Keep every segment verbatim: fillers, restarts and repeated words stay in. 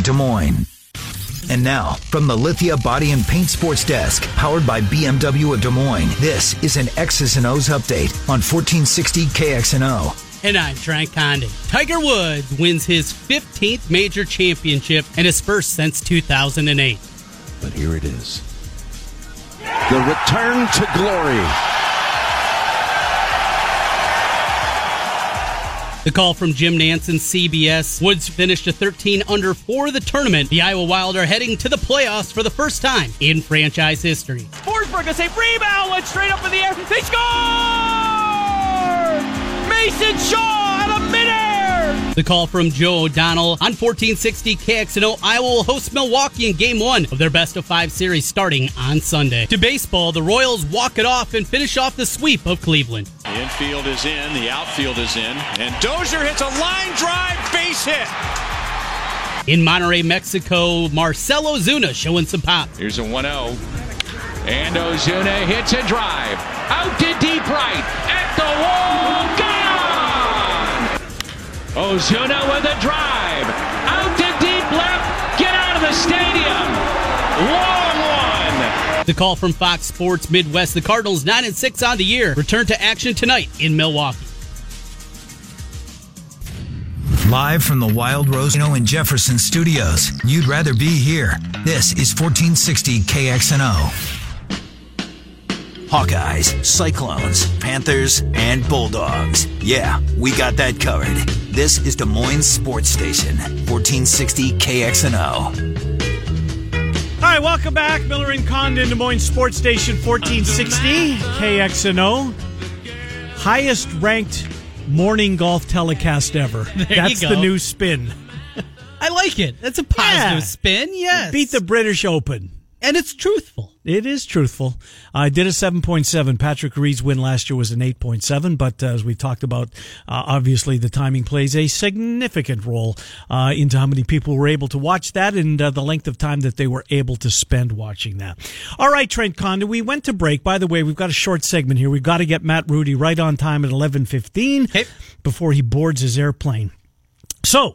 of Des Moines. And now, from the Lithia Body and Paint Sports Desk, powered by B M W of Des Moines, this is an X's and O's update on fourteen sixty K X N O. And I'm Trent Condon. Tiger Woods wins his fifteenth major championship and his first since two thousand eight. But here it is. The return to glory. The call from Jim Nansen, C B S. Woods finished a thirteen under for the tournament. The Iowa Wild are heading to the playoffs for the first time in franchise history. Forsberg, a safe rebound, went straight up in the air. They score! Mason Shaw out of midair! The call from Joe O'Donnell on fourteen sixty K X N O. Iowa will host Milwaukee in game one of their best of five series starting on Sunday. To baseball, the Royals walk it off and finish off the sweep of Cleveland. The infield is in, the outfield is in, and Dozier hits a line drive base hit. In Monterrey, Mexico, Marcelo Ozuna showing some pop. Here's a one oh. And Ozuna hits a drive. Out to deep right. At the wall. Gone! Ozuna with a drive. Out to deep left. Get out of the stadium. Long one. The call from Fox Sports Midwest. The Cardinals nine and six on the year. Return to action tonight in Milwaukee. Live from the Wild Rose and Jefferson studios, you'd rather be here. This is fourteen sixty K X N O. Hawkeyes, Cyclones, Panthers, and Bulldogs. Yeah, we got that covered. This is Des Moines Sports Station, fourteen sixty K X N O. All right, welcome back. Miller and Condon, Des Moines Sports Station, fourteen sixty K X N O. Highest ranked morning golf telecast ever. There That's you go. the new spin. I like it. That's a positive Yeah. spin, yes. Beat the British Open. And it's truthful. It is truthful. I did a seven point seven. Patrick Reed's win last year was an eight point seven, but uh, as we talked about, uh, obviously the timing plays a significant role uh, into how many people were able to watch that and uh, the length of time that they were able to spend watching that. All right, Trent Condon, we went to break. By the way, we've got a short segment here. We've got to get Matt Rudy right on time at eleven fifteen okay. before he boards his airplane. So,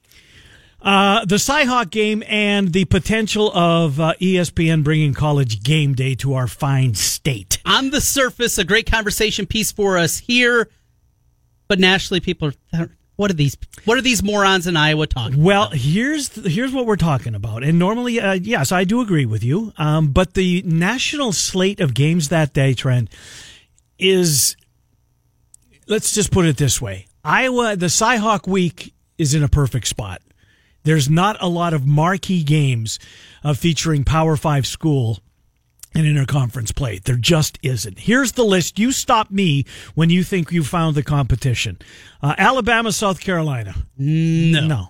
Uh, the Cyhawk game and the potential of uh, E S P N bringing College Game Day to our fine state. On the surface, a great conversation piece for us here, but nationally, people are, what are these, what are these morons in Iowa talking Well, about? here's here's what we're talking about. And normally, uh, yes, I do agree with you. Um, but the national slate of games that day, Trent, is, let's just put it this way. Iowa, the Cyhawk week is in a perfect spot. There's not a lot of marquee games uh, featuring Power Five school and interconference play. There just isn't. Here's the list. You stop me when you think you found the competition. Uh, Alabama, South Carolina. No. No.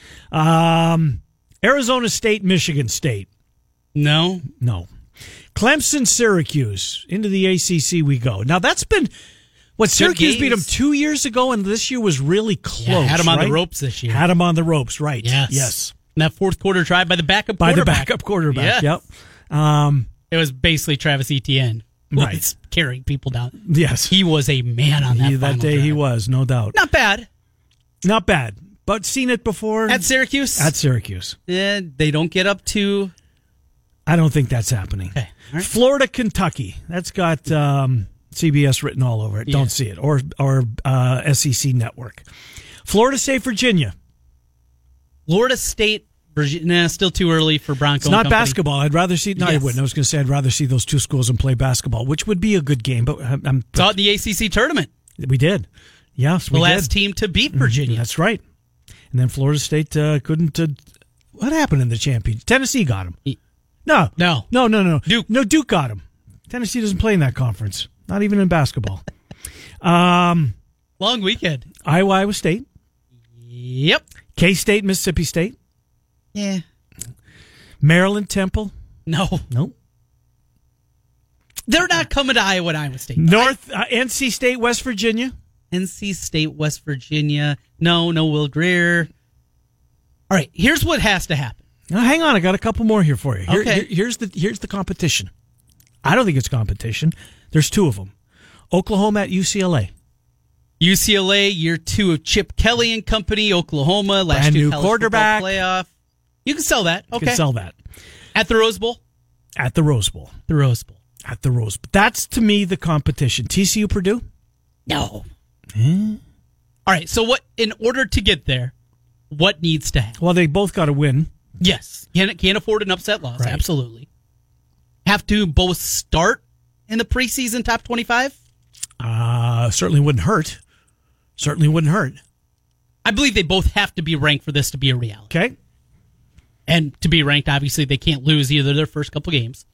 Um, Arizona State, Michigan State. No. No. Clemson, Syracuse. Into the A C C we go. Now, that's been... What, Syracuse beat them two years ago, and this year was really close. Yeah, had them on right? the ropes this year. Had them on the ropes, right. Yes. Yes. And that fourth quarter drive by the backup By quarterback. the backup quarterback, Yes. yep. Um, It was basically Travis Etienne who Right. was carrying people down. yes. He was a man on that He- that final day he drive. was, no doubt. Not bad. Not bad, but seen it before. At Syracuse? At Syracuse. Eh, they don't get up to... I don't think that's happening. Okay. All right. Florida, Kentucky. That's got um, C B S written all over it. Yeah. Don't see it. Or or uh, S E C Network. Florida State, Virginia. Florida State, Virginia, nah, still too early for Bronco. It's not and company. basketball. I'd rather see. No, I Yes. wouldn't. I was going to say I'd rather see those two schools and play basketball, which would be a good game. But I'm, I'm Saw it in the A C C tournament. we did. Yes, we The last did. team to beat Virginia. That's right. And then Florida State uh, couldn't. Uh, what happened in the championship? Tennessee got him. No, No. no, no, no. Duke. No, Duke got him. Tennessee doesn't play in that conference. Not even in basketball. um, Long weekend. Iowa, Iowa State. Yep. K-State, Mississippi State. Yeah. Maryland, Temple. No. Nope. They're not coming to Iowa and Iowa State. North uh, N C State, West Virginia. N C State, West Virginia. No, no Will Greer. All right, here's what has to happen. Now, hang on, I got a couple more here for you. Here, Okay. here- here's the here's the competition. I don't think it's competition. There's two of them. Oklahoma at U C L A. U C L A, year two of Chip Kelly and company. Oklahoma, last Brand year new college quarterback. football playoff. You can sell that. Okay. You can sell that. At the Rose Bowl? At the Rose Bowl. The Rose Bowl. At the Rose Bowl. That's, to me, the competition. T C U Purdue? No. Eh? All right, so what? In order to get there, what needs to happen? Well, they both got to win. Yes. Can't, can't afford an upset loss. Right. Absolutely. Have to both start in the preseason top twenty-five? Uh, certainly wouldn't hurt. Certainly wouldn't hurt. I believe they both have to be ranked for this to be a reality. Okay. And to be ranked, obviously, they can't lose either their first couple games.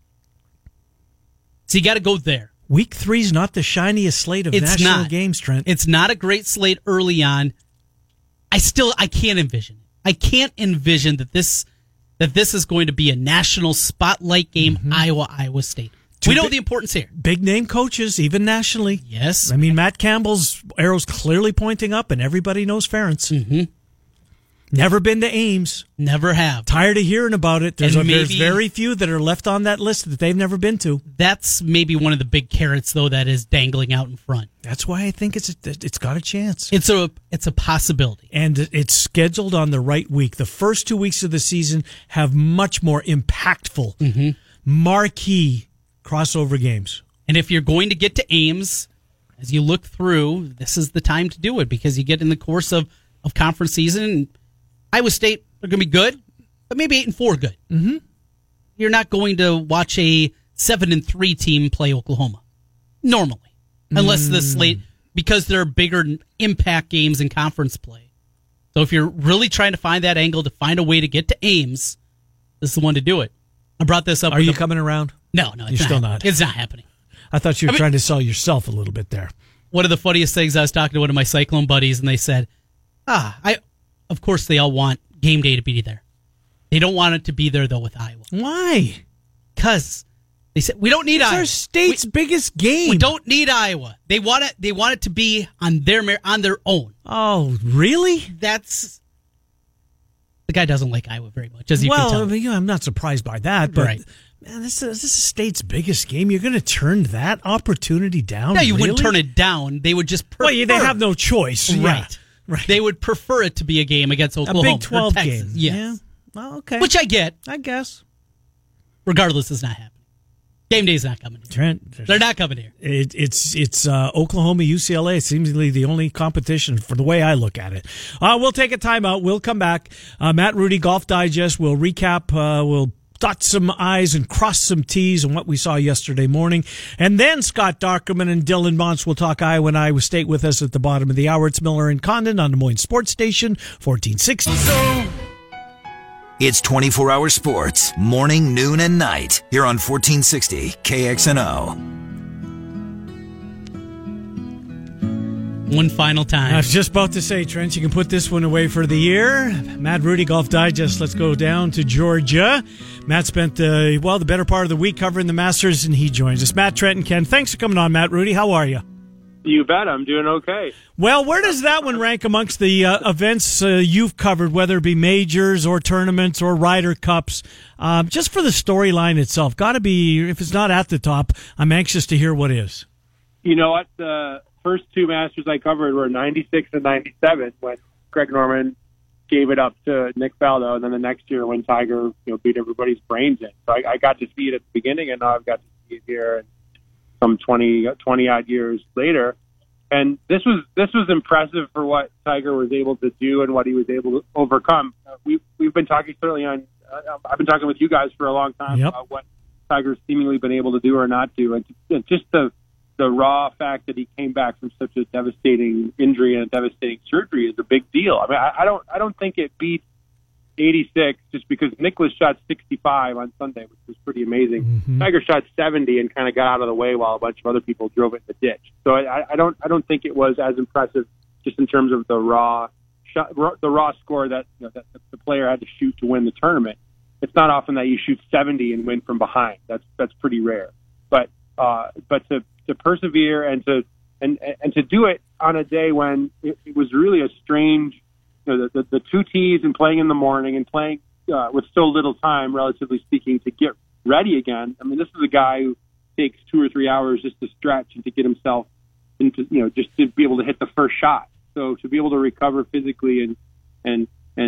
So you got to go there. Week three's not the shiniest slate of It's national not. games, Trent. It's not a great slate early on. I still, I can't envision it. I can't envision that this that this is going to be a national spotlight game, mm-hmm. Iowa, Iowa State. Two we know big, the importance here. Big name coaches, even nationally. Yes. I mean, Matt Campbell's arrow's clearly pointing up, and everybody knows Ferentz. Mm-hmm. Never been to Ames. Never have. Tired of hearing about it. There's, a, maybe, there's very few that are left on that list that they've never been to. That's maybe one of the big carrots, though, that is dangling out in front. That's why I think it's a, it's got a chance. It's a it's a possibility. And it's scheduled on the right week. The first two weeks of the season have much more impactful, mm-hmm. marquee crossover games. And if you're going to get to Ames, as you look through, this is the time to do it because you get in the course of, of conference season. And Iowa State are going to be good, but maybe eight and four good. Mm-hmm. You're not going to watch a seven and three team play Oklahoma normally, unless mm. the slate because there are bigger impact games in conference play. So if you're really trying to find that angle to find a way to get to Ames, this is the one to do it. I brought this up. Are you the, coming around? No, no, it's you're not still happening. not. It's not happening. I thought you were I mean, trying to sell yourself a little bit there. One of the funniest things, I was talking to one of my Cyclone buddies, and they said, "Ah, I." Of course, they all want game day to be there. They don't want it to be there though with Iowa. Why? Because they said we don't need it's Iowa. Our state's we, biggest game. We don't need Iowa. They want it. They want it to be on their on their own. Oh, really? That's the guy doesn't like Iowa very much, as you well, can tell. I mean, yeah, I'm not surprised by that, but right. man, this is, this is the state's biggest game. You're going to turn that opportunity down? No, you really? wouldn't turn it down. They would just prefer. Well, yeah, they have no choice, right? Yeah. Right. They would prefer it to be a game against Oklahoma, a Big twelve or Texas. game. Yes. Yeah. Well, okay. Which I get. I guess. Regardless, it's not happening. Game day's not coming here. Trent, they're not coming here. It, it's it's uh, Oklahoma, U C L A. It's seemingly the only competition for the way I look at it. Uh, we'll take a timeout. We'll come back. Uh, Matt Rudy, Golf Digest. We'll recap. Uh, we'll dot some I's and cross some T's on what we saw yesterday morning. And then Scott Darkerman and Dylan Montz will talk Iowa and Iowa State with us at the bottom of the hour. It's Miller and Condon on Des Moines Sports Station, fourteen sixty. It's twenty-four hour sports, morning, noon, and night, here on fourteen sixty K X N O. One final time. I was just about to say, Trent, you can put this one away for the year. Matt Rudy, Golf Digest. Let's go down to Georgia. Matt spent, uh, well, the better part of the week covering the Masters, and he joins us. Matt, Trent, and Ken, thanks for coming on, Matt Rudy. How are you? You bet. I'm doing okay. Well, where does that one rank amongst the uh, events uh, you've covered, whether it be majors or tournaments or Ryder Cups? Um, just for the storyline itself, got to be, if it's not at the top, I'm anxious to hear what is. You know what? The first two Masters I covered were ninety-six and ninety-seven when Greg Norman gave it up to Nick Faldo, and then the next year when Tiger you know, beat everybody's brains in. So I, I got to see it at the beginning, and now I've got to see it here and some twenty, twenty odd years later. And this was this was impressive for what Tiger was able to do and what he was able to overcome. Uh, we've we've been talking certainly on. Uh, I've been talking with you guys for a long time yep. about what Tiger's seemingly been able to do or not do, and, and just the the raw fact that he came back from such a devastating injury and a devastating surgery is a big deal. I mean, I, I don't I don't think it beats eighty-six just because Nicklaus shot sixty-five on Sunday, which was pretty amazing. Mm-hmm. Tiger shot seventy and kind of got out of the way while a bunch of other people drove it in the ditch. So I, I don't I don't think it was as impressive just in terms of the raw shot, the raw score that, you know, that the player had to shoot to win the tournament. It's not often that you shoot seventy and win from behind. That's that's pretty rare. But uh, but to to persevere and to and and to do it on a day when it, it was really a strange. You know, the, the, the two tees and playing in the morning and playing uh, with so little time, relatively speaking, to get ready again. I mean, this is a guy who takes two or three hours just to stretch and to get himself into, you know, just to be able to hit the first shot. So to be able to recover physically and and and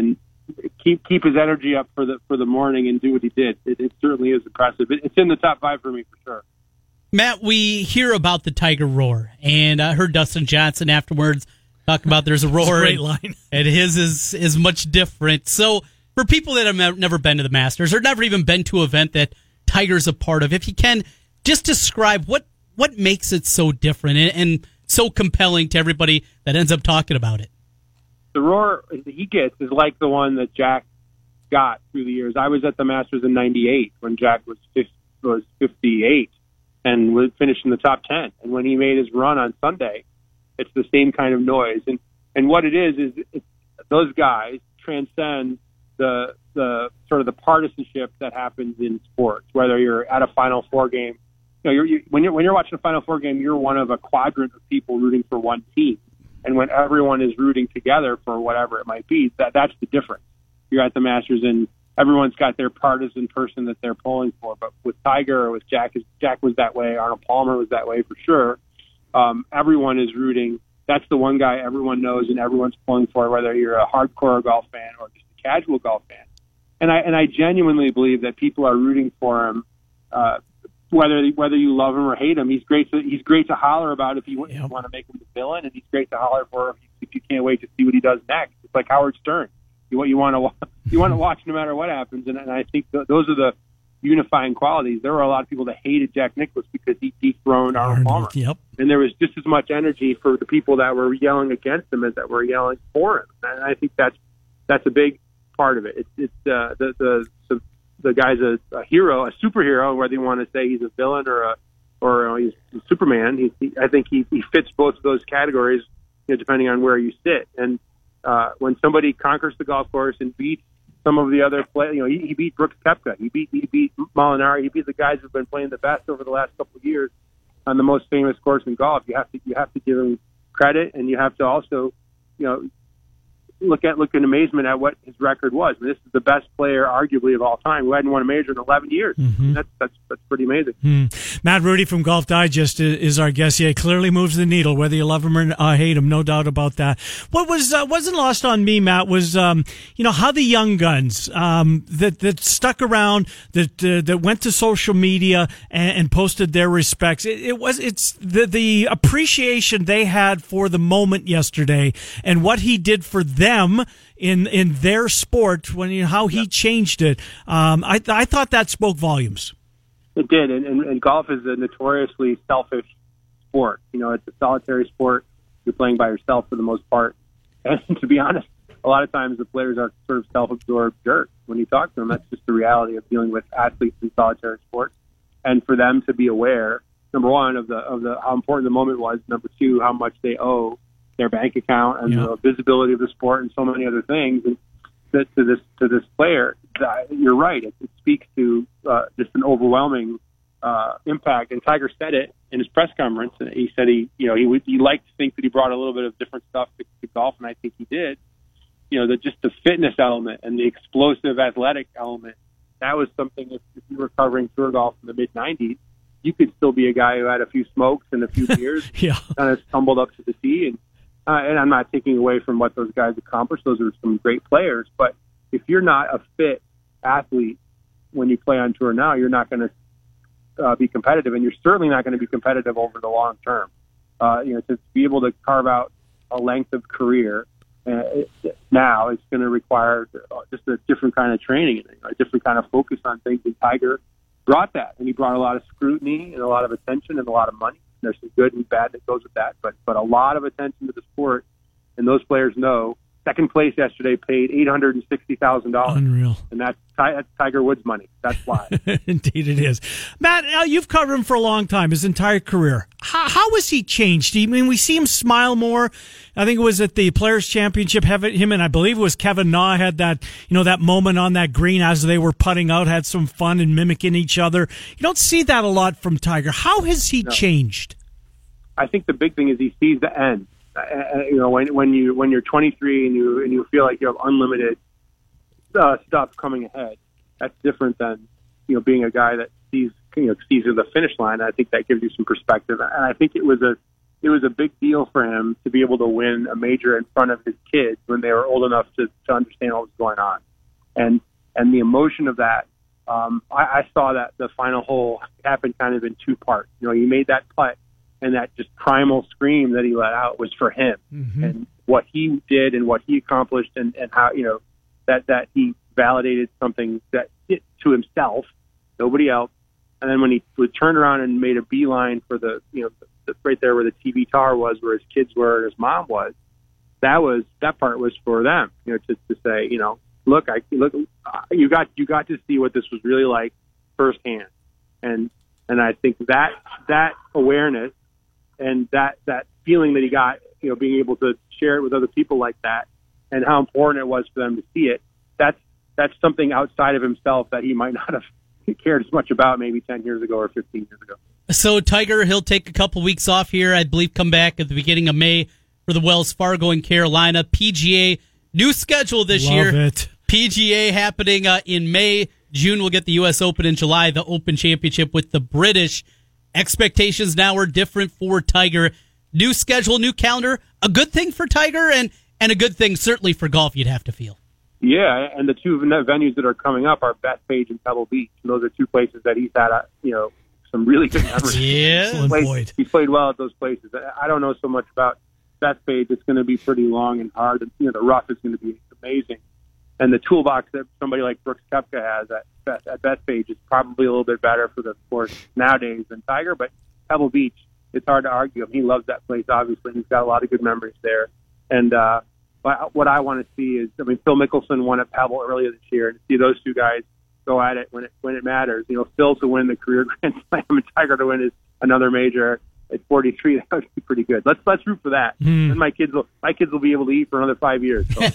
keep keep his energy up for the for the morning and do what he did. It, it certainly is impressive. It, it's in the top five for me for sure. Matt, we hear about the Tiger roar, and I heard Dustin Johnson afterwards talk about there's a roar. Great and, line. and his is is much different. So for people that have never been to the Masters or never even been to an event that Tiger's a part of, if you can, just describe what, what makes it so different and, and so compelling to everybody that ends up talking about it. The roar he gets is like the one that Jack got through the years. I was at the Masters in ninety-eight when Jack was was fifty-eight and would finish in the top ten. And when he made his run on Sunday, it's the same kind of noise. And and what it is is it's, those guys transcend the the sort of the partisanship that happens in sports. Whether you're at a Final Four game, you know, you're, you, when you're when you're watching a Final Four game, you're one of a quadrant of people rooting for one team. And when everyone is rooting together for whatever it might be, that that's the difference. You're at the Masters and everyone's got their partisan person that they're pulling for. But with Tiger or with Jack, Jack was that way. Arnold Palmer was that way for sure. Um, everyone is rooting. That's the one guy everyone knows and everyone's pulling for, whether you're a hardcore golf fan or just a casual golf fan. And I and I genuinely believe that people are rooting for him, uh, whether whether you love him or hate him. He's great to he's great to holler about if you yep. want to make him the villain, and he's great to holler for if you, if you can't wait to see what he does next. It's like Howard Stern. You you want to you want to watch no matter what happens, and, and I think th- those are the unifying qualities. There were a lot of people that hated Jack Nicklaus because he dethroned Arnold Palmer. Yep. And there was just as much energy for the people that were yelling against him as that were yelling for him. And I think that's that's a big part of it. It's, it's uh, the, the the the guy's a, a hero, a superhero, whether you want to say he's a villain or a or uh, he's Superman. He, he, I think he, he fits both of those categories, you know, depending on where you sit. And uh, when somebody conquers the golf course and beats some of the other play, you know, he, he beat Brooks Koepka, he beat he beat Molinari, he beat the guys who've been playing the best over the last couple of years on the most famous course in golf. You have to you have to give him credit, and you have to also, you know, look at look in amazement at what his record was. I mean, this is the best player, arguably, of all time, who hadn't won a major in eleven years. Mm-hmm. That's that's that's pretty amazing. Mm. Matt Rudy from Golf Digest is our guest. Yeah, he clearly moves the needle, whether you love him or uh, hate him, no doubt about that. What was uh, wasn't lost on me, Matt, was um, you know how the young guns um, that that stuck around, that uh, that went to social media and, and posted their respects. It, it was it's the the appreciation they had for the moment yesterday and what he did for them. in in their sport, when you know, how he yeah. changed it. Um, I I thought that spoke volumes. It did, and, and, and golf is a notoriously selfish sport. You know, it's a solitary sport. You're playing by yourself for the most part. And to be honest, a lot of times the players are sort of self-absorbed jerks. When you talk to them, that's just the reality of dealing with athletes in solitary sports. And for them to be aware, number one, of the of the how important the moment was. Number two, how much they owe their bank account and yeah. the visibility of the sport and so many other things. And to, to this to this player, uh, you're right. It, it speaks to uh, just an overwhelming uh, impact. And Tiger said it in his press conference. And he said he, you know, he would he liked to think that he brought a little bit of different stuff to, to golf, and I think he did. You know, the, just the fitness element and the explosive athletic element. That was something. If, if you were covering tour golf in the mid nineties, you could still be a guy who had a few smokes and a few beers, yeah. kind of stumbled up to the tee. And uh, and I'm not taking away from what those guys accomplished. Those are some great players. But if you're not a fit athlete when you play on tour now, you're not going to uh, be competitive, and you're certainly not going to be competitive over the long term. Uh, you know, to be able to carve out a length of career uh, it, now, it's going to require just a different kind of training, a different kind of focus on things. And Tiger brought that, and he brought a lot of scrutiny and a lot of attention and a lot of money. There's some good and bad that goes with that, but but a lot of attention to the sport, and those players know. Second place yesterday paid eight hundred and sixty thousand dollars. Unreal, and that's, that's Tiger Woods money. That's why. Indeed, it is. Matt, uh, you've covered him for a long time, his entire career. How, how has he changed? I mean, we see him smile more. I think it was at the Players Championship. Him and I believe it was Kevin Na had that, you know, that moment on that green as they were putting out, had some fun and mimicking each other. You don't see that a lot from Tiger. How has he no. changed? I think the big thing is he sees the end. Uh, you know, when when you when you're twenty-three and you and you feel like you have unlimited uh, stuff coming ahead, that's different than, you know, being a guy that sees you know sees the finish line. I think that gives you some perspective, and I think it was a it was a big deal for him to be able to win a major in front of his kids when they were old enough to, to understand what was going on. And and the emotion of that, um, I, I saw that the final hole happened kind of in two parts. You know, he made that putt, and that just primal scream that he let out was for him. Mm-hmm. And what he did and what he accomplished, and, and how, you know, that, that he validated something that to himself, nobody else. And then when he would turn around and made a beeline for the, you know, the, right there where the T V tower was, where his kids were and his mom was, that was, that part was for them, you know, to, to say, you know, look, I look, you got, you got to see what this was really like firsthand. And, and I think that, that awareness and that, that feeling that he got, you know, being able to share it with other people like that, and how important it was for them to see it, that's, that's something outside of himself that he might not have cared as much about maybe ten years ago or fifteen years ago. So Tiger, he'll take a couple weeks off here, I believe, come back at the beginning of May for the Wells Fargo in Carolina. P G A, new schedule this Love year. It. P G A happening uh, in May. June we'll get the U S Open in July, the Open Championship with the British. Expectations now are different for Tiger. New schedule, new calendar, a good thing for Tiger and, and a good thing certainly for golf, you'd have to feel. Yeah, and the two venues that are coming up are Bethpage and Pebble Beach. And those are two places that he's had, a, you know, some really good memories. Yeah, he played, he played well at those places. I don't know so much about Bethpage. It's going to be pretty long and hard. And, you know, the rough is going to be amazing. And the toolbox that somebody like Brooks Koepka has at Beth, at Bethpage is probably a little bit better for the course nowadays than Tiger. But Pebble Beach, it's hard to argue. I mean, he loves that place, obviously. He's got a lot of good memories there. And, uh, But what I want to see is, I mean, Phil Mickelson won at Pebble earlier this year, and to see those two guys go at it when it when it matters. You know, Phil to win the career Grand Slam and Tiger to win his another major at forty-three, that would be pretty good. Let's let's root for that. Mm. And my kids will my kids will be able to eat for another five years. So.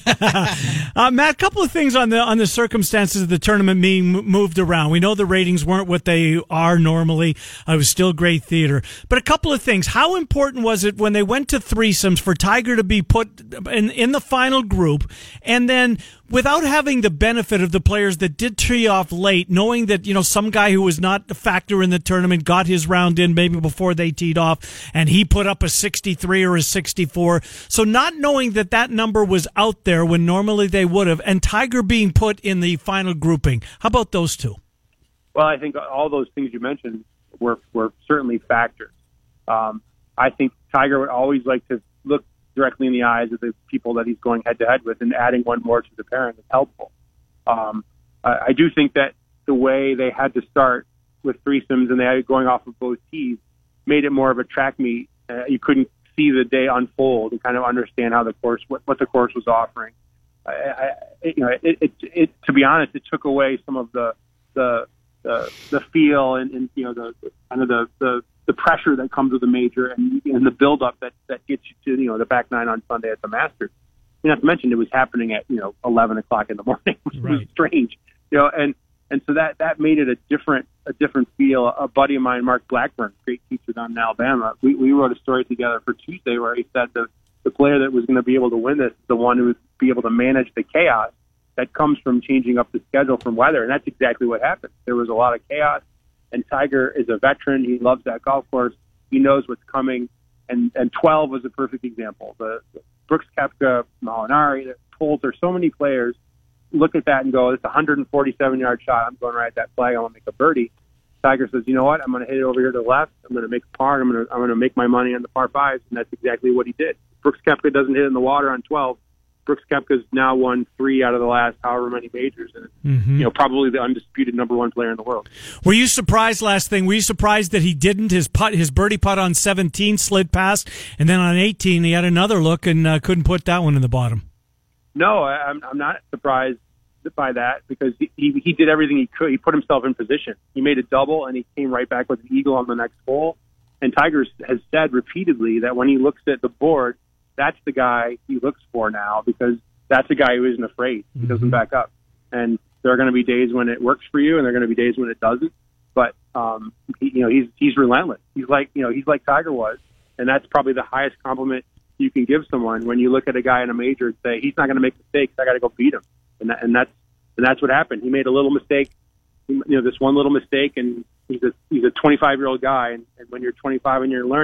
uh, Matt, a couple of things on the on the circumstances of the tournament being moved around. We know the ratings weren't what they are normally. Uh, it was still great theater, but a couple of things. How important was it when they went to threesomes for Tiger to be put in in the final group, and then without having the benefit of the players that did tee off late, knowing that, you know, some guy who was not a factor in the tournament got his round in maybe before they teed off, and he put up a sixty-three or a sixty-four. So not knowing that that number was out there when normally they would have, and Tiger being put in the final grouping. How about those two? Well, I think all those things you mentioned were, were certainly factors. Um, I think Tiger would always like to look directly in the eyes of the people that he's going head-to-head with, and adding one more to the pairing is helpful. Um, I, I do think that the way they had to start with threesomes and they had going off of both tees made it more of a track meet. Uh, you couldn't see the day unfold and kind of understand how the course, what, what the course was offering. I, I, you know, it, it, it, to be honest, it took away some of the the the, the feel and, and you know the kind of the, the the pressure that comes with a major and, and the buildup that, that gets you to, you know, the back nine on Sunday at the Masters. You know, not to mention it was happening at, you know, eleven o'clock in the morning, which right. was strange, you know, and, and so that, that made it a different, a different feel. A buddy of mine, Mark Blackburn, great teacher down in Alabama, we, we wrote a story together for Tuesday where he said the, the player that was going to be able to win this is the one who would be able to manage the chaos that comes from changing up the schedule from weather. And that's exactly what happened. There was a lot of chaos. And Tiger is a veteran. He loves that golf course. He knows what's coming. And and twelve was a perfect example. The, the Brooks Koepka, Molinari, the Poulter, so many players look at that and go, it's a one hundred forty-seven yard shot. I'm going right at that flag. I want to make a birdie. Tiger says, you know what? I'm going to hit it over here to the left. I'm going to make a par. I'm going to I'm going to make my money on the par fives. And that's exactly what he did. Brooks Koepka doesn't hit in the water on twelve. Brooks Koepka's now won three out of the last however many majors, and mm-hmm. you know, probably the undisputed number one player in the world. Were you surprised? Last thing, were you surprised that he didn't? His putt, his birdie putt on seventeen slid past, and then on eighteen he had another look and uh, couldn't put that one in the bottom. No, I'm I'm not surprised by that because he, he he did everything he could. He put himself in position. He made a double and he came right back with an eagle on the next hole. And Tiger has said repeatedly that when he looks at the board, that's the guy he looks for now because that's a guy who isn't afraid. He mm-hmm. doesn't back up. And there are going to be days when it works for you and there are going to be days when it doesn't. But, um, he, you know, he's, he's relentless. He's like, you know, he's like Tiger was. And that's probably the highest compliment you can give someone when you look at a guy in a major and say, he's not going to make mistakes. I got to go beat him. And that, and that's, and that's what happened. He made a little mistake, you know, this one little mistake, and he's a, he's a twenty-five year old guy. And, and when you're twenty-five and you're learning,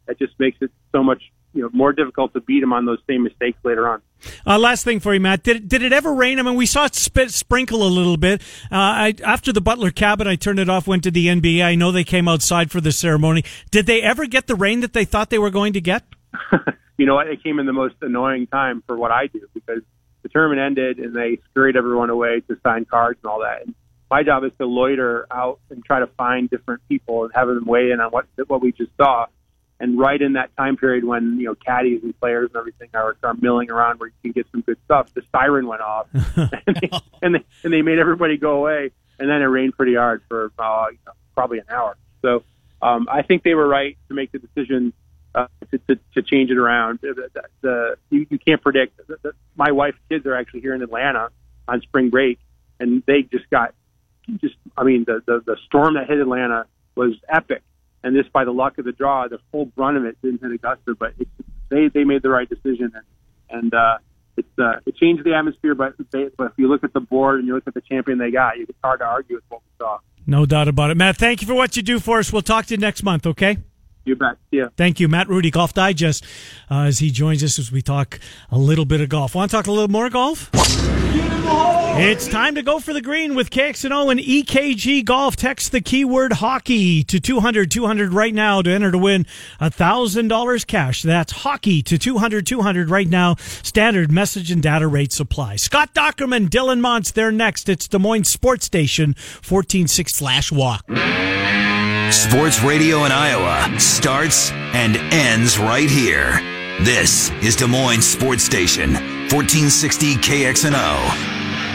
It just makes it so much you know more difficult to beat them on those same mistakes later on. Uh, last thing for you, Matt. Did did it ever rain? I mean, we saw it spit, sprinkle a little bit. Uh, I, after the Butler cabin, I turned it off, went to the N B A. I know they came outside for the ceremony. Did they ever get the rain that they thought they were going to get? You know what? It came in the most annoying time for what I do because the tournament ended and they scurried everyone away to sign cards and all that. And my job is to loiter out and try to find different people and have them weigh in on what what we just saw. And right in that time period when, you know, caddies and players and everything are, are milling around where you can get some good stuff, the siren went off and, they, and, they, and they made everybody go away. And then it rained pretty hard for uh, you know, probably an hour. So um, I think they were right to make the decision uh, to, to, to change it around. The, the, the, you, you can't predict. The, the, my wife's kids are actually here in Atlanta on spring break, and they just got just, I mean, the, the, the storm that hit Atlanta was epic. And this, by the luck of the draw, the full brunt of it didn't hit Augusta, but it, they they made the right decision, and and uh, it's uh, it changed the atmosphere. But they, but if you look at the board and you look at the champion they got, it's hard to argue with what we saw. No doubt about it, Matt. Thank you for what you do for us. We'll talk to you next month. Okay. You bet. Yeah. Thank you, Matt Rudy, Golf Digest, uh, as he joins us as we talk a little bit of golf. Want to talk a little more golf? It's time to go for the green with K X N O and E K G Golf. Text the keyword hockey to two hundred two hundred right now to enter to win one thousand dollars cash. That's hockey to two hundred two hundred right now. Standard message and data rates apply. Scott Dockerman, Dylan Montz, they're next. It's Des Moines Sports Station, fourteen sixty slash walk. Sports radio in Iowa starts and ends right here. This is Des Moines Sports Station, fourteen sixty K X N O.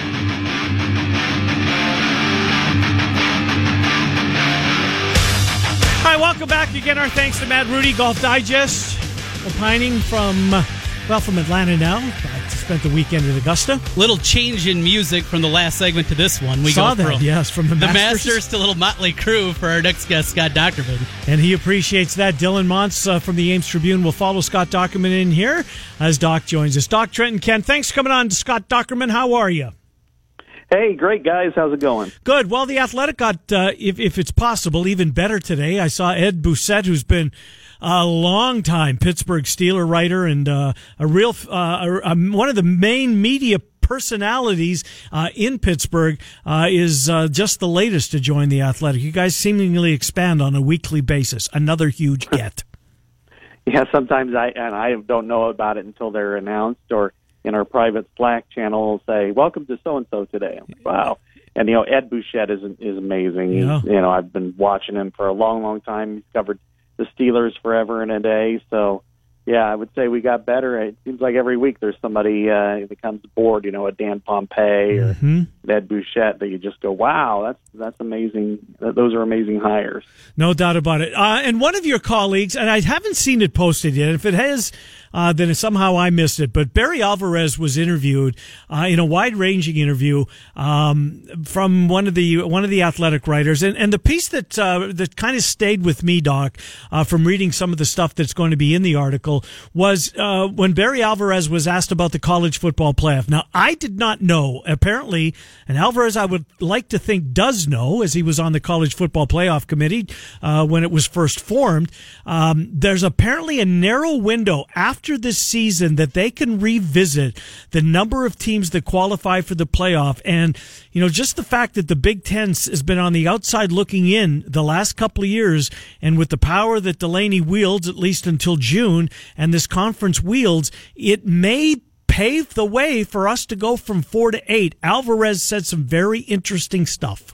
All right, welcome back again. Our thanks to Matt Rudy, Golf Digest, opining from, uh, well, from Atlanta now. I spent the weekend in Augusta. Little change in music from the last segment to this one. We Saw go that, from yes, from the, the Masters. Masters to little Motley Crue for our next guest, Scott Dockerman. And he appreciates that. Dylan Montz uh, from the Ames Tribune will follow Scott Dockerman in here as Doc joins us. Doc, Trenton, Ken, thanks for coming on to Scott Dockerman. How are you? Hey, great, guys. How's it going? Good. Well, the Athletic got, uh, if, if it's possible, even better today. I saw Ed Boussette, who's been a long-time Pittsburgh Steeler writer and uh, a real uh, a, a, one of the main media personalities uh, in Pittsburgh, uh, is uh, just the latest to join the Athletic. You guys seemingly expand on a weekly basis. Another huge get. Yeah, sometimes I and I don't know about it until they're announced, or in our private Slack channel will say, "Welcome to so and so today." I'm like, wow. And you know, Ed Bouchette is is amazing. Yeah. You know, I've been watching him for a long, long time. He's covered the Steelers forever and a day. So, yeah, I would say we got better. It seems like every week there's somebody uh, that comes aboard. You know, a Dan Pompei or mm-hmm. Ed Bouchette that you just go, "Wow, that's that's amazing. Those are amazing hires." No doubt about it. Uh, and one of your colleagues, and I haven't seen it posted yet. If it has, uh, then somehow I missed it. But Barry Alvarez was interviewed uh, in a wide-ranging interview um, from one of the one of the Athletic writers, and and the piece that uh, that kind of stayed with me, Doc, uh, from reading some of the stuff that's going to be in the article was uh, when Barry Alvarez was asked about the college football playoff. Now, I did not know. Apparently, and Alvarez, I would like to think, does know, as he was on the college football playoff committee uh, when it was first formed. Um, there's apparently a narrow window after this season that they can revisit the number of teams that qualify for the playoff. And, you know, just the fact that the Big Ten has been on the outside looking in the last couple of years, and with the power that Delaney wields, at least until June, and this conference wields, it may pave the way for us to go from four to eight. Alvarez said some very interesting stuff.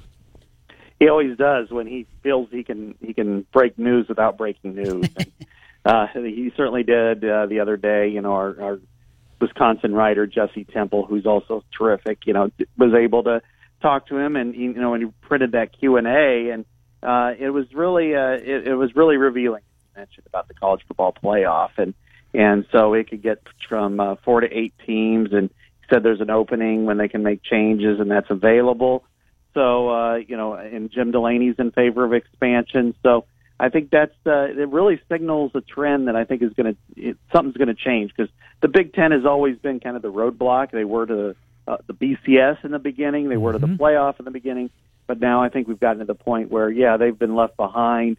He always does when he feels he can he can break news without breaking news. and, uh, he certainly did uh, the other day. You know, our, our Wisconsin writer Jesse Temple, who's also terrific, you know, was able to talk to him, and you know, and he printed that Q and A, and uh, it was really uh, it, it was really revealing. You mentioned about the college football playoff, and and so it could get from uh, four to eight teams, and he said there's an opening when they can make changes, and that's available. So, uh, you know, and Jim Delaney's in favor of expansion. So I think that's, uh, it really signals a trend that I think is going to, something's going to change, because the Big Ten has always been kind of the roadblock. They were to uh, the B C S in the beginning. They were to the playoff in the beginning. But now I think we've gotten to the point where, yeah, they've been left behind.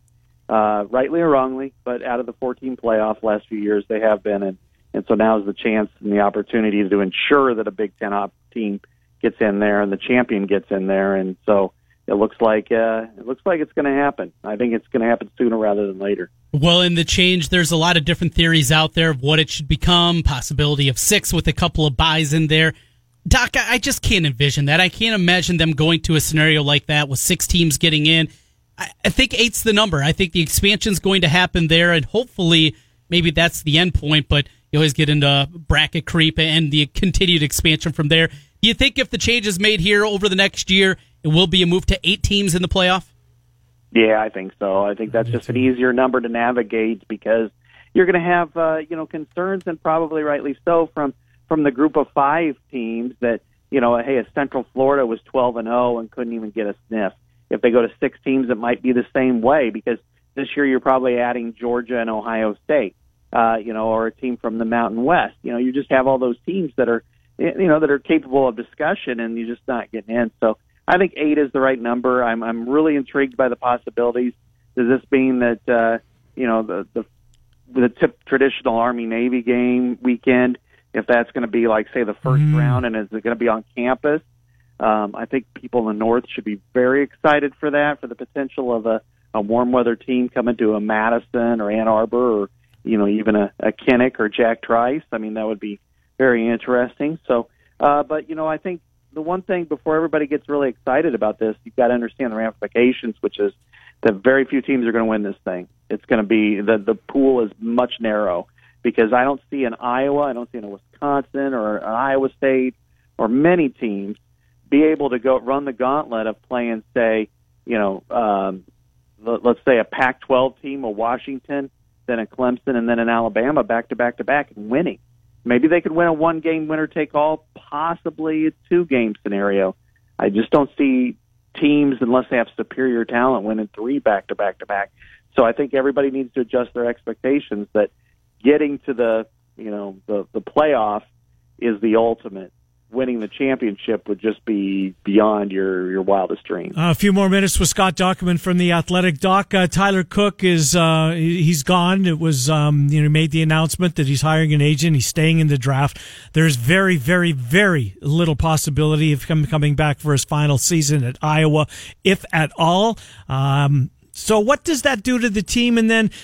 uh, rightly or wrongly, but out of the fourteen playoff last few years, they have been. And, and so now is the chance and the opportunity to ensure that a Big Ten op team gets in there and the champion gets in there. And so it looks like uh, it looks like it's going to happen. I think it's going to happen sooner rather than later. Well, in the change, there's a lot of different theories out there of what it should become, possibility of six with a couple of buys in there. Doc, I just can't envision that. I can't imagine them going to a scenario like that with six teams getting in. I think eight's the number. I think the expansion's going to happen there, and hopefully maybe that's the end point, but you always get into bracket creep and the continued expansion from there. Do you think if the change is made here over the next year, it will be a move to eight teams in the playoff? Yeah, I think so. I think that's just an easier number to navigate because you're going to have uh, you know concerns, and probably rightly so, from from the group of five teams that, you know, hey, if Central Florida was twelve and oh and couldn't even get a sniff. If they go to six teams, it might be the same way because this year you're probably adding Georgia and Ohio State, uh, you know, or a team from the Mountain West. You know, you just have all those teams that are, you know, that are capable of discussion, and you're just not getting in. So I think eight is the right number. I'm I'm really intrigued by the possibilities. Does this mean that uh, you know the the the tip, traditional Army Navy game weekend, if that's going to be like say the first mm. round, and is it going to be on campus? Um, I think people in the North should be very excited for that, for the potential of a, a warm weather team coming to a Madison or Ann Arbor, or you know even a, a Kinnick or Jack Trice. I mean, that would be very interesting. So, uh, but you know, I think the one thing before everybody gets really excited about this, you've got to understand the ramifications, which is that very few teams are going to win this thing. It's going to be the the pool is much narrow because I don't see an Iowa, I don't see an Wisconsin or an Iowa State or many teams be able to go run the gauntlet of playing, say, you know, um, let's say a Pac twelve team, a Washington, then a Clemson, and then an Alabama back to back to back and winning. Maybe they could win a one-game winner-take-all, possibly a two-game scenario. I just don't see teams, unless they have superior talent, winning three back to back to back. So I think everybody needs to adjust their expectations that getting to the, you know, the, the playoff is the ultimate. Winning the championship would just be beyond your, your wildest dreams. Uh, a few more minutes with Scott Dochterman from The Athletic. Doc, uh, Tyler Cook is uh, he's gone. It was um, you know made the announcement that he's hiring an agent. He's staying in the draft. There's very, very, very little possibility of him coming back for his final season at Iowa, if at all. Um, so what does that do to the team? And then,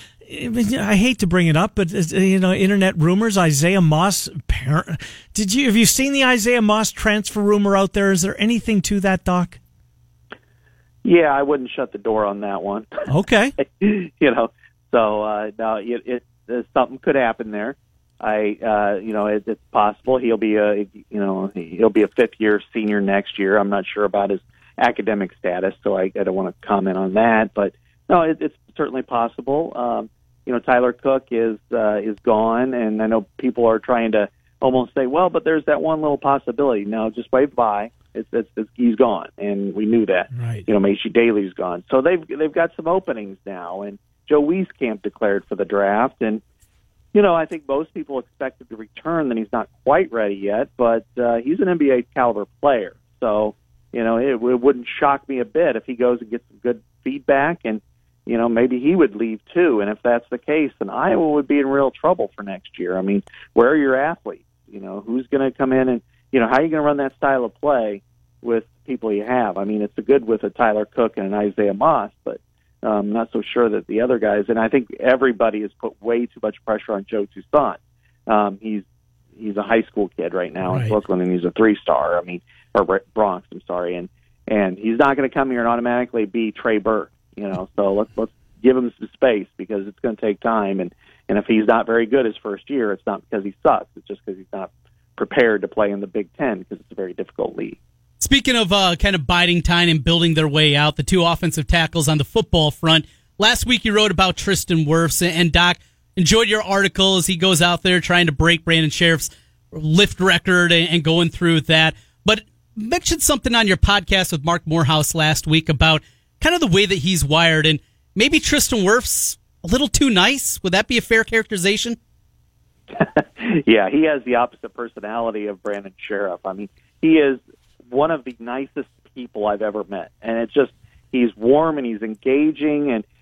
I hate to bring it up, but you know, internet rumors. Isaiah Moss. Parent, did you have you seen the Isaiah Moss transfer rumor out there? Is there anything to that, Doc? Yeah, I wouldn't shut the door on that one. Okay. you know, so uh, no, it, it, it something could happen there. I, uh, you know, it, it's possible he'll be a, you know, he'll be a fifth year senior next year. I'm not sure about his academic status, so I, I don't want to comment on that. But no, it, it's certainly possible. Um, You know, Tyler Cook is uh, is gone, and I know people are trying to almost say, well, but there's that one little possibility. No, just wave by. It's, it's, it's he's gone, and we knew that. Right. You know, Macy Daly's gone, so they've they've got some openings now, and Joe Wieskamp declared for the draft, and you know, I think most people expect him to return. That he's not quite ready yet, but uh, he's an N B A caliber player, so you know, it, it wouldn't shock me a bit if he goes and gets some good feedback and. You know, maybe he would leave too, and if that's the case, then Iowa would be in real trouble for next year. I mean, where are your athletes? You know, who's going to come in and, you know, how are you going to run that style of play with people you have? I mean, it's a good with a Tyler Cook and an Isaiah Moss, but I'm um, not so sure that the other guys, and I think everybody has put way too much pressure on Joe Toussaint. Um, he's he's a high school kid right now right. in Brooklyn, and he's a three-star, I mean, or Bronx, I'm sorry, and, and he's not going to come here and automatically be Trey Burke. You know, so let's let's give him some space because it's going to take time. And, and if he's not very good his first year, it's not because he sucks. It's just because he's not prepared to play in the Big Ten because it's a very difficult league. Speaking of uh, kind of biding time and building their way out, the two offensive tackles on the football front. Last week you wrote about Tristan Wirfs, and Doc enjoyed your article as he goes out there trying to break Brandon Sheriff's lift record and, and going through that. But mentioned something on your podcast with Mark Morehouse last week about kind of the way that he's wired, and maybe Tristan Wirfs a little too nice. Would that be a fair characterization? Yeah, he has the opposite personality of Brandon Sheriff. I mean, he is one of the nicest people I've ever met, and it's just he's warm and he's engaging, and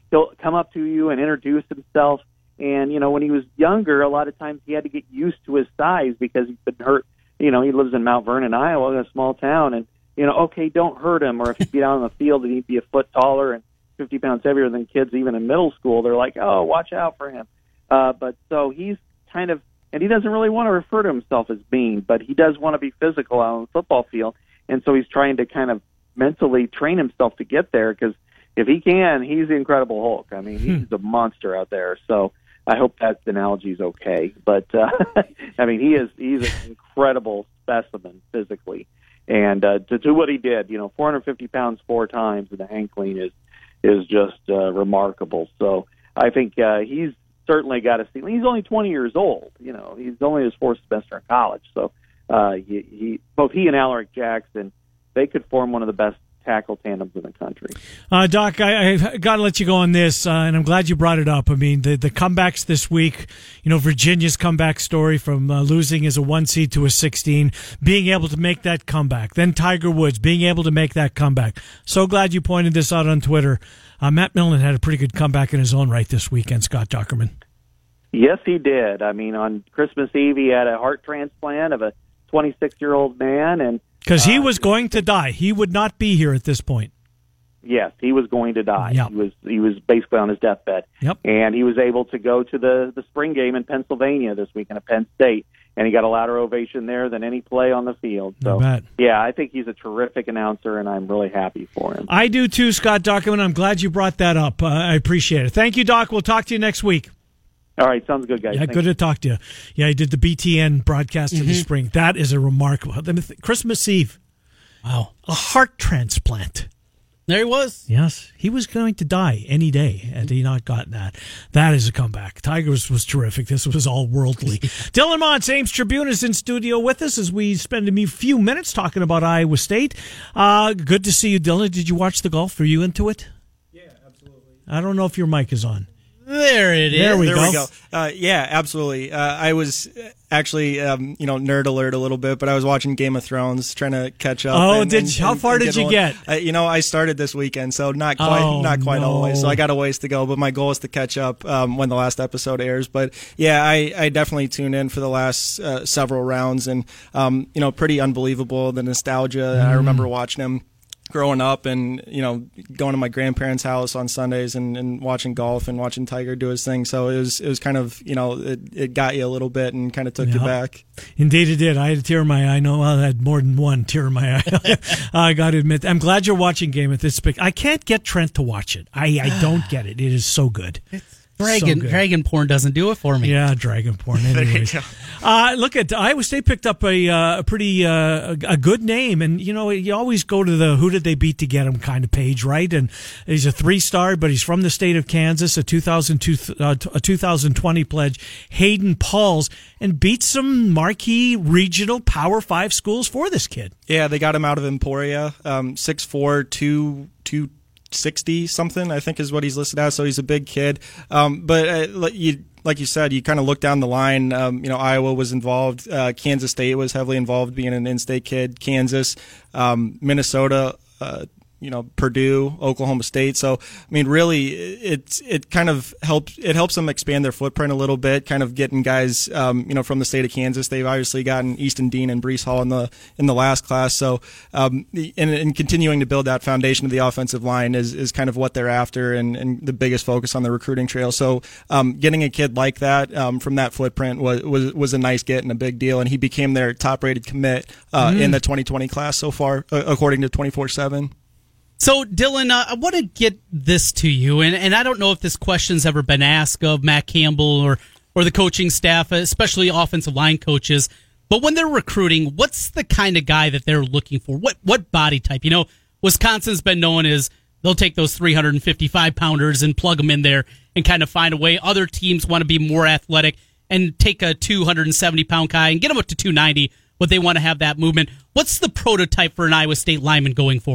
he'll come up to you and introduce himself. And, you know, when he was younger, a lot of times he had to get used to his size because he's been hurt. You know, he lives in Mount Vernon, Iowa, in a small town. And, you know, okay, don't hurt him. Or if he'd be out on the field and he'd be a foot taller and fifty pounds heavier than kids even in middle school, they're like, oh, watch out for him. Uh, but so he's kind of, and he doesn't really want to refer to himself as mean, but he does want to be physical out on the football field. And so he's trying to kind of mentally train himself to get there, because if he can, he's the Incredible Hulk. I mean, he's hmm. a monster out there. So I hope that analogy is okay. But, uh, I mean, he is he's an incredible specimen physically. And uh, to do what he did, you know, four hundred fifty pounds four times in the hang clean is is just uh, remarkable. So I think uh, he's certainly got a ceiling. He's only twenty years old. You know, he's only his fourth semester in college. So uh, he, he both he and Alaric Jackson, they could form one of the best tackle tandems in the country. Uh, Doc, I, I got to let you go on this, uh, and I'm glad you brought it up. I mean, the, the comebacks this week, you know, Virginia's comeback story from uh, losing as a one seed to a sixteen, being able to make that comeback. Then Tiger Woods being able to make that comeback. So glad you pointed this out on Twitter. Uh, Matt Millen had a pretty good comeback in his own right this weekend, Scott Dockerman. Yes, he did. I mean, on Christmas Eve, he had a heart transplant of a twenty-six-year-old man, and because he uh, was going to die. He would not be here at this point. Yes, he was going to die. Yep. He was he was basically on his deathbed. Yep. And he was able to go to the, the spring game in Pennsylvania this weekend at Penn State, and he got a louder ovation there than any play on the field. So, yeah, I think he's a terrific announcer, and I'm really happy for him. I do too, Scott Dockerman. I'm glad you brought that up. Uh, I appreciate it. Thank you, Doc. We'll talk to you next week. All right, sounds good, guys. Yeah, Thanks. good to talk to you. Yeah, he did the B T N broadcast mm-hmm. in the spring. That is a remarkable. Christmas Eve. Wow. A heart transplant. There he was. Yes, he was going to die any day had he not gotten that. That is a comeback. Tigers was terrific. This was all worldly. Dylan Montz, Ames Tribune, is in studio with us as we spend a few minutes talking about Iowa State. Uh, good to see you, Dylan. Did you watch the golf? Were you into it? Yeah, absolutely. I don't know if your mic is on. There it is. There we there go. We go. Uh, yeah, absolutely. Uh, I was actually, um, you know, nerd alert a little bit, but I was watching Game of Thrones, trying to catch up. Oh, and, did and, you, how and, far and did you on. get? Uh, you know, I started this weekend, so not quite, oh, not quite no. all the way. So I got a ways to go, but my goal is to catch up um, when the last episode airs. But yeah, I, I definitely tuned in for the last uh, several rounds, and um, you know, pretty unbelievable the nostalgia. Mm. I remember watching him growing up and, you know, going to my grandparents' house on Sundays and, and watching golf and watching Tiger do his thing. So it was, it was kind of, you know, it, it got you a little bit and kind of took yep. you back. Indeed it did. I had a tear in my eye. I know I had more than one tear in my eye. I got to admit. I'm glad you're watching Game of this. I can't get Trent to watch it. I, I don't get it. It is so good. It's Dragon, so dragon porn doesn't do it for me. Yeah, dragon porn. Anyway, uh, look at Iowa State picked up a, uh, a pretty uh, a good name, and you know you always go to the who did they beat to get him kind of page, right? And he's a three star, but he's from the state of Kansas, a two thousand two uh, a two thousand twenty pledge, Hayden Pauls, and beat some marquee regional Power Five schools for this kid. Yeah, they got him out of Emporia, um, six four two two. sixty something, I think is what he's listed as. So he's a big kid. Um, but uh, you, like you said, you kind of look down the line. Um, you know, Iowa was involved. Uh, Kansas State was heavily involved, being an in-state kid. Kansas, um, Minnesota. Uh, you know, Purdue, Oklahoma State. So, I mean, really, it's it kind of helps it helps them expand their footprint a little bit, kind of getting guys, um, you know, from the state of Kansas. They've obviously gotten Easton Dean and Breece Hall in the in the last class. So, um, and, and continuing to build that foundation of the offensive line is, is kind of what they're after, and, and the biggest focus on the recruiting trail. So, um, getting a kid like that um, from that footprint was, was was a nice get and a big deal. And he became their top rated commit uh, mm. in the twenty twenty class so far, uh, according to twenty-four seven. So, Dylan, uh, I want to get this to you, and, and I don't know if this question's ever been asked of Matt Campbell or, or the coaching staff, especially offensive line coaches, but when they're recruiting, what's the kind of guy that they're looking for? What what body type? You know, Wisconsin's been known as they'll take those three hundred fifty-five pounders and plug them in there and kind of find a way. Other teams want to be more athletic and take a two hundred seventy pound guy and get him up to two ninety, but they want to have that movement. What's the prototype for an Iowa State lineman going forward?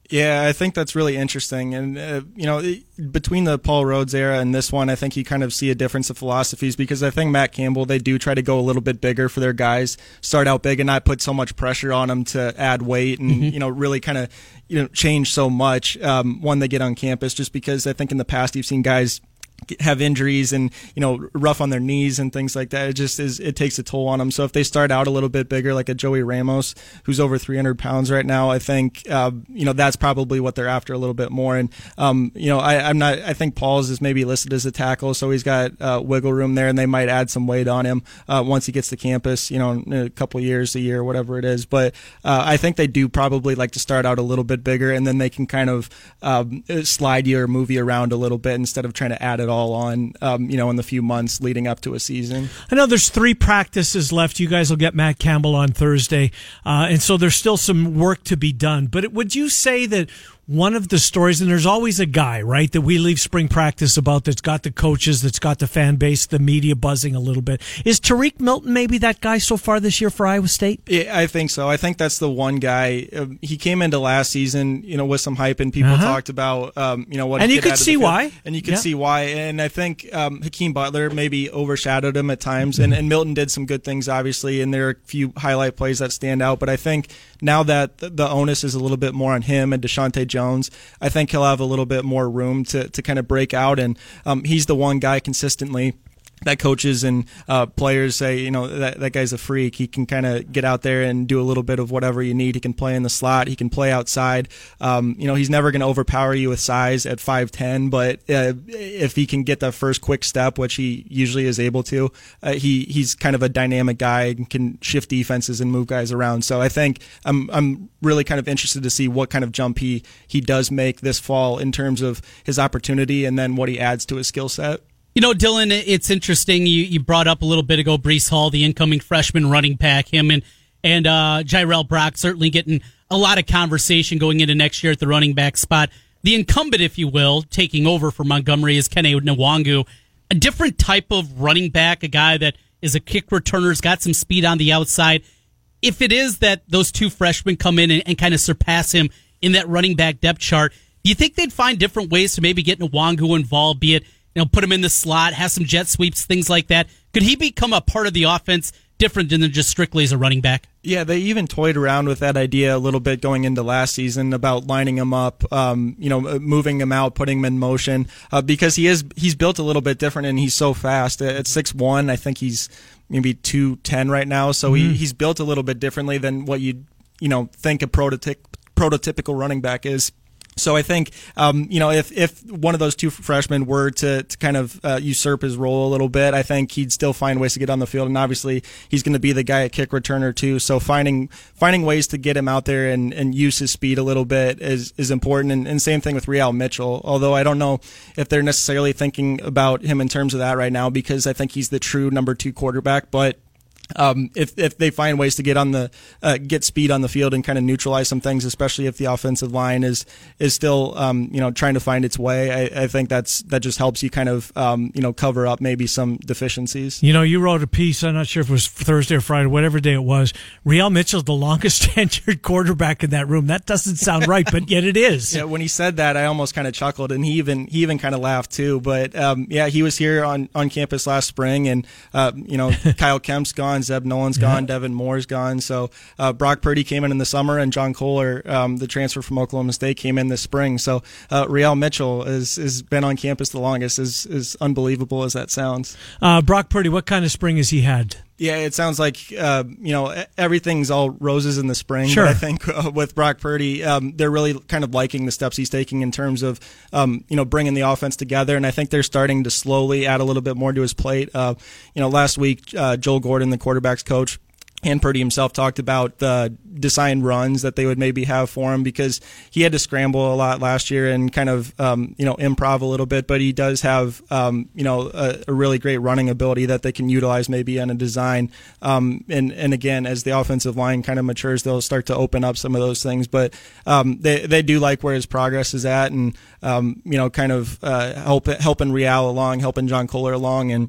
Yeah, I think that's really interesting. And, uh, you know, between the Paul Rhodes era and this one, I think you kind of see a difference of philosophies because I think Matt Campbell, they do try to go a little bit bigger for their guys, start out big and not put so much pressure on them to add weight and, mm-hmm. you know, really kind of, you know, change so much um, when they get on campus, just because I think in the past you've seen guys have injuries and, you know, rough on their knees and things like that. It just is, it takes a toll on them. So if they start out a little bit bigger, like a Joey Ramos, who's over three hundred pounds right now, I think, uh, you know, that's probably what they're after a little bit more. And, um, you know, I, I'm not, I think Paul's is maybe listed as a tackle, so he's got uh, wiggle room there, and they might add some weight on him uh, once he gets to campus, you know, in a couple of years, a year, whatever it is. But uh, I think they do probably like to start out a little bit bigger, and then they can kind of um, slide you or move you around a little bit instead of trying to add it all on. Um, you know, in the few months leading up to a season. I know there's three practices left. You guys will get Matt Campbell on Thursday. Uh, and so there's still some work to be done. But would you say that one of the stories, and there's always a guy, right, that we leave spring practice about that's got the coaches, that's got the fan base, the media buzzing a little bit. Is Tariq Milton maybe that guy so far this year for Iowa State? Yeah, I think so. I think that's the one guy. Uh, he came into last season, you know, with some hype, and people uh-huh. talked about, um, you know, what and he you could see why. And you could yeah. see why. And I think um, Hakeem Butler maybe overshadowed him at times, mm-hmm. and, and Milton did some good things, obviously, and there are a few highlight plays that stand out. But I think now that the onus is a little bit more on him and Deshaunte Jones, I think he'll have a little bit more room to, to kind of break out. And um, he's the one guy consistently that coaches and uh, players say, you know, that, that guy's a freak. He can kind of get out there and do a little bit of whatever you need. He can play in the slot. He can play outside. Um, you know, he's never going to overpower you with size at five ten, but uh, if he can get that first quick step, which he usually is able to, uh, he he's kind of a dynamic guy and can shift defenses and move guys around. So I think I'm I'm really kind of interested to see what kind of jump he, he does make this fall in terms of his opportunity and then what he adds to his skill set. You know, Dylan, it's interesting. You you brought up a little bit ago Breece Hall, the incoming freshman running back, him and and uh, Jirel Brock certainly getting a lot of conversation going into next year at the running back spot. The incumbent, if you will, taking over for Montgomery is Kene Nwangu, a different type of running back, a guy that is a kick returner, has got some speed on the outside. If it is that those two freshmen come in and, and kind of surpass him in that running back depth chart, do you think they'd find different ways to maybe get Nwangu involved, be it, you know, put him in the slot, have some jet sweeps, things like that? Could he become a part of the offense different than just strictly as a running back? Yeah, they even toyed around with that idea a little bit going into last season about lining him up, um, you know, moving him out, putting him in motion, uh, because he is he's built a little bit different and he's so fast. At six one, I think he's maybe two ten right now, so mm-hmm. he, he's built a little bit differently than what you you know think a prototyp- prototypical running back is. So I think, um, you know, if, if one of those two freshmen were to, to kind of uh, usurp his role a little bit, I think he'd still find ways to get on the field. And obviously he's going to be the guy at kick returner too. So finding finding ways to get him out there and, and use his speed a little bit is, is important. And, and same thing with Real Mitchell, although I don't know if they're necessarily thinking about him in terms of that right now, because I think he's the true number two quarterback. But Um, if if they find ways to get on the uh, get speed on the field and kind of neutralize some things, especially if the offensive line is is still um, you know trying to find its way, I, I think that's that just helps you kind of um, you know cover up maybe some deficiencies. You know, you wrote a piece. I'm not sure if it was Thursday or Friday, whatever day it was. Real Mitchell's the longest tenured quarterback in that room. That doesn't sound right, but yet it is. Yeah, when he said that, I almost kind of chuckled, and he even he even kind of laughed too. But um, yeah, he was here on, on campus last spring, and uh, you know Kyle Kemp's gone. Zeb Nolan's gone, yeah. Devin Moore's gone. So uh, Brock Purdy came in in the summer, and John Kohler, um, the transfer from Oklahoma State, came in this spring. So uh, Real Mitchell has has been on campus the longest. Is is unbelievable as that sounds. Uh, Brock Purdy, what kind of spring has he had? Yeah, it sounds like uh, you know everything's all roses in the spring. Sure. But I think uh, with Brock Purdy, um, they're really kind of liking the steps he's taking in terms of um, you know bringing the offense together, and I think they're starting to slowly add a little bit more to his plate. Uh, you know, last week uh, Joel Gordon, the quarterback's coach, and Purdy himself talked about the designed runs that they would maybe have for him, because he had to scramble a lot last year and kind of um, you know improv a little bit, but he does have um, you know a, a really great running ability that they can utilize maybe in a design. Um, and and again, as the offensive line kind of matures, they'll start to open up some of those things. But um, they they do like where his progress is at, and um, you know kind of uh, help helping Real along, helping John Kohler along, and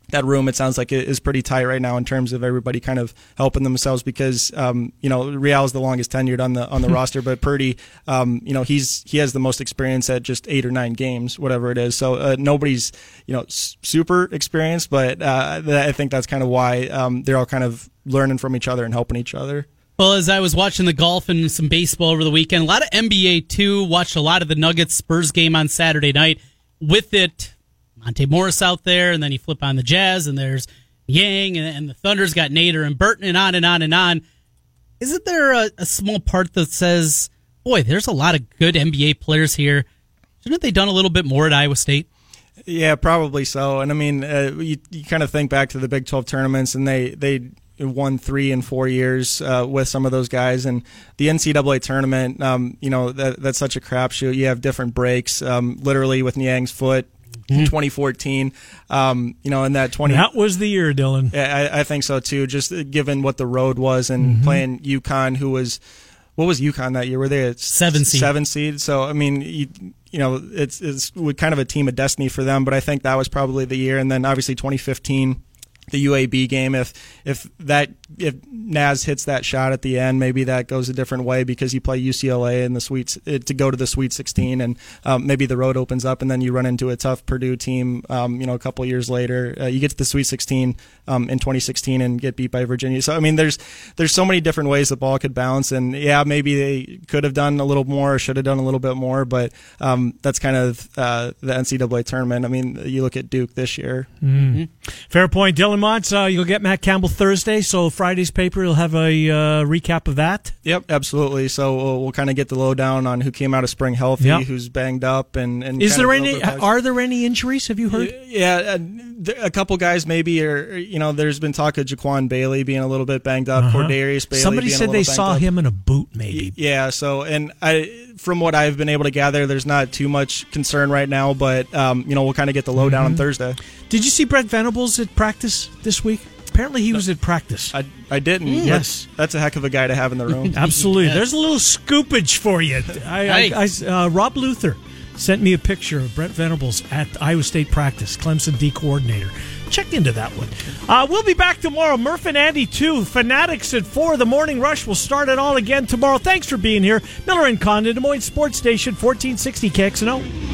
that room, it sounds like it is pretty tight right now in terms of everybody kind of helping themselves because, um, you know, Real is the longest tenured on the on the roster, but Purdy, um, you know, he's he has the most experience at just eight or nine games, whatever it is. So uh, nobody's, you know, s- super experienced, but uh, th- I think that's kind of why um, they're all kind of learning from each other and helping each other. Well, as I was watching the golf and some baseball over the weekend, a lot of N B A too, watched a lot of the Nuggets-Spurs game on Saturday night. With it, Monte Morris out there, and then you flip on the Jazz, and there's Yang, and, and the Thunder's got Nader and Burton, and on and on and on. Isn't there a, a small part that says, boy, there's a lot of good N B A players here? Shouldn't they done a little bit more at Iowa State? Yeah, probably so. And I mean, uh, you, you kind of think back to the Big twelve tournaments, and they, they won three in four years uh, with some of those guys. And the N C double A tournament, um, you know, that, that's such a crapshoot. You have different breaks, um, literally with Niang's foot. Mm-hmm. twenty fourteen, um, you know, in that twenty. That was the year, Dylan. I, I think so too. Just given what the road was and mm-hmm. playing UConn, who was, what was UConn that year? Were they at seven seed? Seven seed. So I mean, you, you know, it's it's kind of a team of destiny for them. But I think that was probably the year. And then obviously twenty fifteen. The U A B game, if if that if Naz hits that shot at the end, maybe that goes a different way because you play U C L A in the Sweet to go to the Sweet sixteen, and um, maybe the road opens up, and then you run into a tough Purdue team. Um, you know, a couple of years later, uh, you get to the Sweet sixteen um, in twenty sixteen and get beat by Virginia. So I mean, there's there's so many different ways the ball could bounce, and yeah, maybe they could have done a little more, or should have done a little bit more, but um, that's kind of uh, the N C double A tournament. I mean, you look at Duke this year. Mm-hmm. Fair point, Dylan. Monts, uh, you'll get Matt Campbell Thursday, so Friday's paper will have a uh, recap of that. Yep, absolutely. So we'll, we'll kind of get the lowdown on who came out of spring healthy, yep. who's banged up, and, and is there any? Are there any injuries? Have you heard? Yeah, a, a couple guys maybe. Or you know, there's been talk of Jaquan Bailey being a little bit banged up. Uh-huh. Cordarius Bailey. Somebody being said a they little saw up. him in a boot, maybe. Yeah. So, and I, from what I've been able to gather, there's not too much concern right now. But um, you know, we'll kind of get the lowdown mm-hmm. on Thursday. Did you see Brent Venables at practice this week? Apparently he was at practice. I, I didn't. Mm. Yes. That's, that's a heck of a guy to have in the room. Absolutely. Yes. There's a little scoopage for you. I, hey. I, I, uh, Rob Luther sent me a picture of Brent Venables at Iowa State practice, Clemson D coordinator. Check into that one. Uh, we'll be back tomorrow. Murph and Andy, too. Fanatics at four. The Morning Rush will start it all again tomorrow. Thanks for being here. Miller and Condon, Des Moines Sports Station, fourteen sixty K X N O.